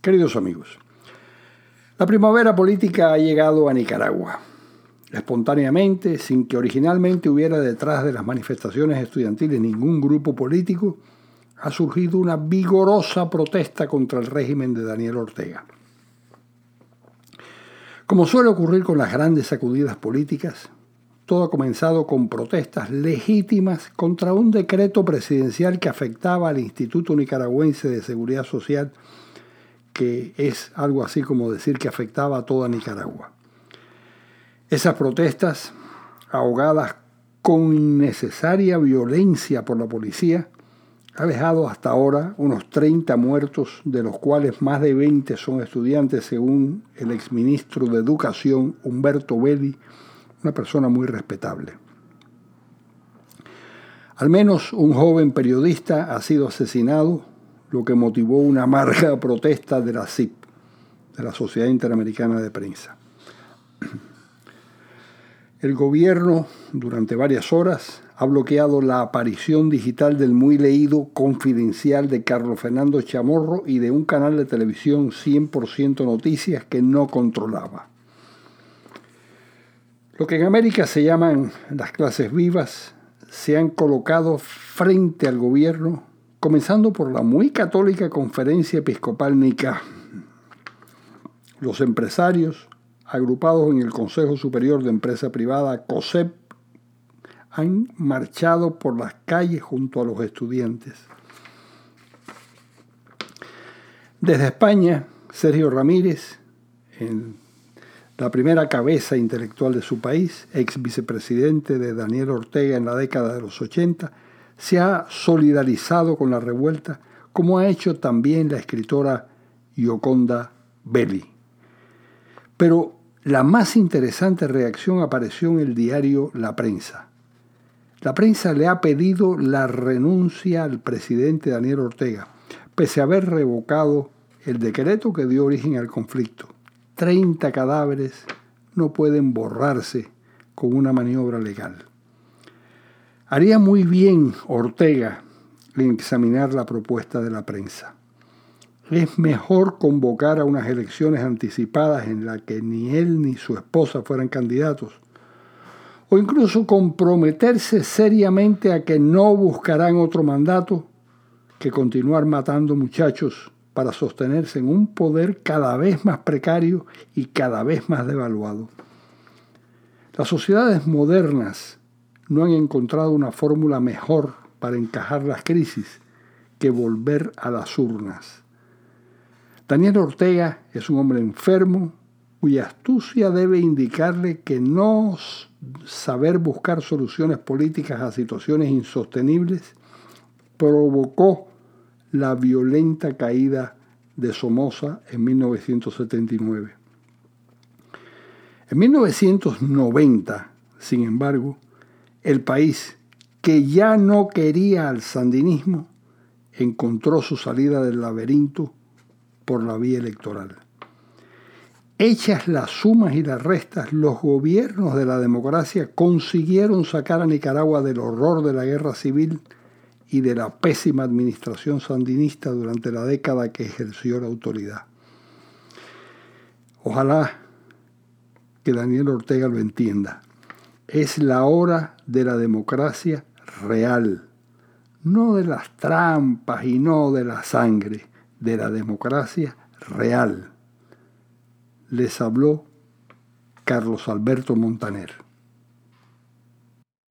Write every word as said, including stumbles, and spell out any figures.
Queridos amigos, la primavera política ha llegado a Nicaragua. Espontáneamente, sin que originalmente hubiera detrás de las manifestaciones estudiantiles ningún grupo político, ha surgido una vigorosa protesta contra el régimen de Daniel Ortega. Como suele ocurrir con las grandes sacudidas políticas, todo ha comenzado con protestas legítimas contra un decreto presidencial que afectaba al Instituto Nicaragüense de Seguridad Social, que es algo así como decir que afectaba a toda Nicaragua. Esas protestas, ahogadas con innecesaria violencia por la policía, ha dejado hasta ahora unos treinta muertos, de los cuales más de veinte son estudiantes, según el exministro de Educación, Humberto Belli, una persona muy respetable. Al menos un joven periodista ha sido asesinado, lo que motivó una amarga protesta de la S I P, de la Sociedad Interamericana de Prensa. El gobierno, durante varias horas, ha bloqueado la aparición digital del muy leído Confidencial de Carlos Fernando Chamorro y de un canal de televisión cien por ciento Noticias que no controlaba. Lo que en América se llaman las clases vivas se han colocado frente al gobierno, comenzando por la muy católica Conferencia Episcopal Nica. Los empresarios, agrupados en el Consejo Superior de Empresa Privada, COSEP, han marchado por las calles junto a los estudiantes. Desde España, Sergio Ramírez, en la primera cabeza intelectual de su país, ex vicepresidente de Daniel Ortega en la década de los ochenta, se ha solidarizado con la revuelta, como ha hecho también la escritora Gioconda Belli. Pero la más interesante reacción apareció en el diario La Prensa. La prensa le ha pedido la renuncia al presidente Daniel Ortega, pese a haber revocado el decreto que dio origen al conflicto. treinta cadáveres no pueden borrarse con una maniobra legal. Haría muy bien Ortega en examinar la propuesta de la prensa. Es mejor convocar a unas elecciones anticipadas en las que ni él ni su esposa fueran candidatos, o incluso comprometerse seriamente a que no buscarán otro mandato que continuar matando muchachos para sostenerse en un poder cada vez más precario y cada vez más devaluado. Las sociedades modernas no han encontrado una fórmula mejor para encajar las crisis que volver a las urnas. Daniel Ortega es un hombre enfermo cuya astucia debe indicarle que no saber buscar soluciones políticas a situaciones insostenibles provocó la violenta caída de Somoza en mil novecientos setenta y nueve. En mil novecientos noventa, sin embargo, el país, que ya no quería al sandinismo, encontró su salida del laberinto por la vía electoral. Hechas las sumas y las restas, los gobiernos de la democracia consiguieron sacar a Nicaragua del horror de la guerra civil y de la pésima administración sandinista durante la década que ejerció la autoridad. Ojalá que Daniel Ortega lo entienda. Es la hora de la democracia real, no de las trampas y no de la sangre, de la democracia real. Les habló Carlos Alberto Montaner.